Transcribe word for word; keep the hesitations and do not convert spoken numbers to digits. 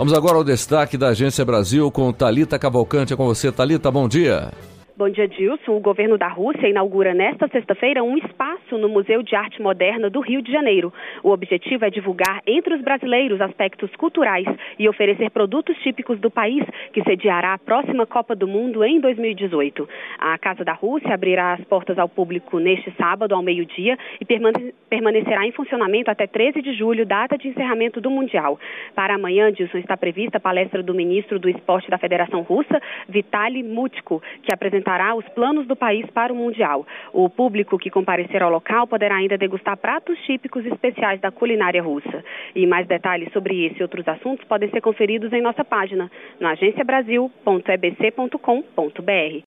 Vamos agora ao destaque da Agência Brasil com Thalita Cavalcante. É com você, Thalita, bom dia. Bom dia, Dilson. O governo da Rússia inaugura nesta sexta-feira um espaço no Museu de Arte Moderna do Rio de Janeiro. O objetivo é divulgar entre os brasileiros aspectos culturais e oferecer produtos típicos do país, que sediará a próxima Copa do Mundo em dois mil e dezoito. A Casa da Rússia abrirá as portas ao público neste sábado, ao meio-dia, e permanecerá em funcionamento até treze de julho, data de encerramento do Mundial. Para amanhã, Dilson, está prevista a palestra do ministro do Esporte da Federação Russa, Vitaly Mutko, que apresentará os planos do país para o Mundial. O público que comparecer ao local poderá ainda degustar pratos típicos especiais da culinária russa. E mais detalhes sobre esse e outros assuntos podem ser conferidos em nossa página, no agência brasil ponto e b c ponto com ponto b r.